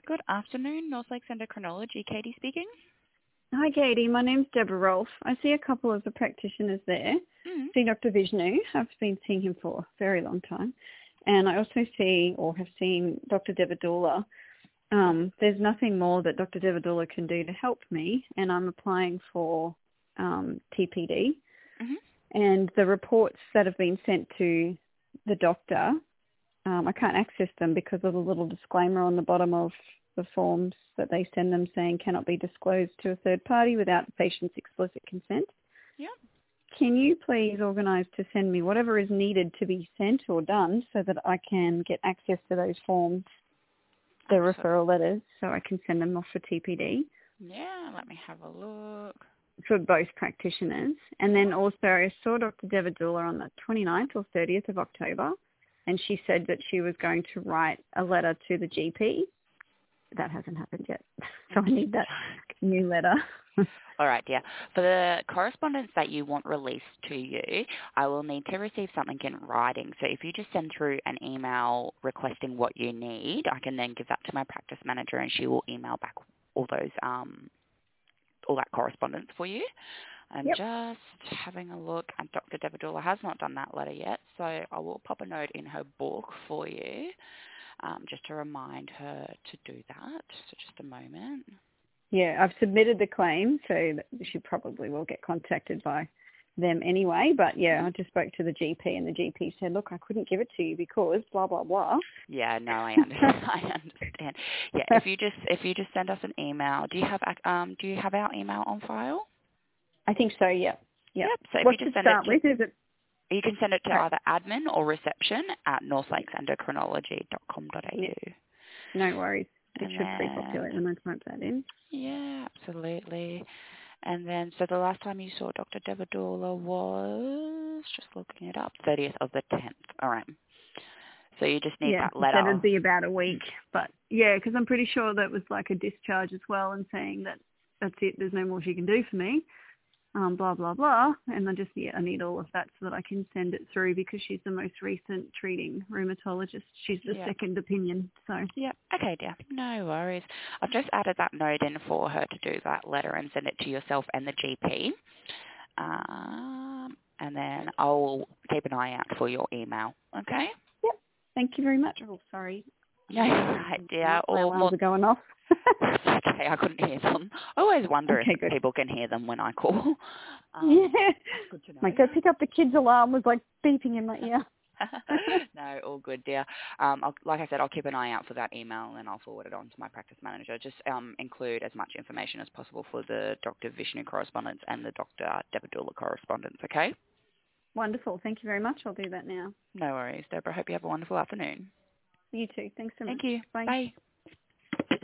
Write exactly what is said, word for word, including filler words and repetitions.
Good afternoon, North Lakes Endocrinology. Katie speaking. Hi, Katie. My name's Deborah Rolfe. I see a couple of the practitioners there. Mm. See Doctor Vishnu. I've been seeing him for a very long time. And I also see or have seen Doctor Devadula. Um, there's nothing more that Doctor Devadula can do to help me, and I'm applying for um, T P D. Mm-hmm. And the reports that have been sent to the doctor, um, I can't access them because of the little disclaimer on the bottom of the forms that they send them saying cannot be disclosed to a third party without the patient's explicit consent. Yeah. Can you please organise to send me whatever is needed to be sent or done so that I can get access to those forms, the Absolutely. referral letters, so I can send them off for T P D? Yeah, let me have a look. For both practitioners. And then also I saw Doctor Devadula on the twenty-ninth or thirtieth of October, and she said that she was going to write a letter to the G P. That hasn't happened yet, so I need that new letter. All right, dear. For the correspondence that you want released to you, I will need to receive something in writing. So if you just send through an email requesting what you need, I can then give that to my practice manager, and she will email back all those um all that correspondence for you. I'm Yep. just having a look, and Doctor Devadula has not done that letter yet, so I will pop a note in her book for you, um, just to remind her to do that. So just a moment. Yeah, I've submitted the claim, so that she probably will get contacted by them anyway. But yeah, I just spoke to the G P, and the G P said, look, I couldn't give it to you because blah, blah, blah. Yeah, no, I understand. I understand. Yeah, if you just if you just send us an email, do you have ac- um do you have our email on file? I think so, yeah. Yeah. Yep. So if you What's just it send it start to, with? Is it? you can send it to Right. either admin or reception at north lakes endocrinology dot com dot a u. Yeah, no worries. It And should then, pre-populate when I type that in. yeah, absolutely. And then, so the last time you saw Doctor Devadula was, just looking it up, thirtieth of the tenth. All right. So you just need Yeah, that she said letter. it'd be about a week. But yeah, because I'm pretty sure that was like a discharge as well, and saying that that's it, there's no more she can do for me, um, blah, blah, blah. And I just, yeah, I need all of that so that I can send it through because she's the most recent treating rheumatologist. She's the Yeah. second opinion. So Yeah. Okay, dear. No worries. I've just added that note in for her to do that letter and send it to yourself and the G P. Um, and then I'll keep an eye out for your email. Okay? yep, thank you very much. Oh, sorry. No, right, dear. My Or alarms more. are going off. Okay, I couldn't hear them. I always wonder Okay, if good. people can hear them when I call. Um, Yeah. good to know. Like, go pick up the kid's alarm was like beeping in my ear. No, all good, dear. Um, I'll, like I said, I'll keep an eye out for that email, and I'll forward it on to my practice manager. Just um, include as much information as possible for the Doctor Vishnu correspondence and the Doctor Devadula correspondence, okay? Wonderful. Thank you very much. I'll do that now. No worries, Deborah. Hope you have a wonderful afternoon. You too. Thanks so Thank much. you. Bye. Bye.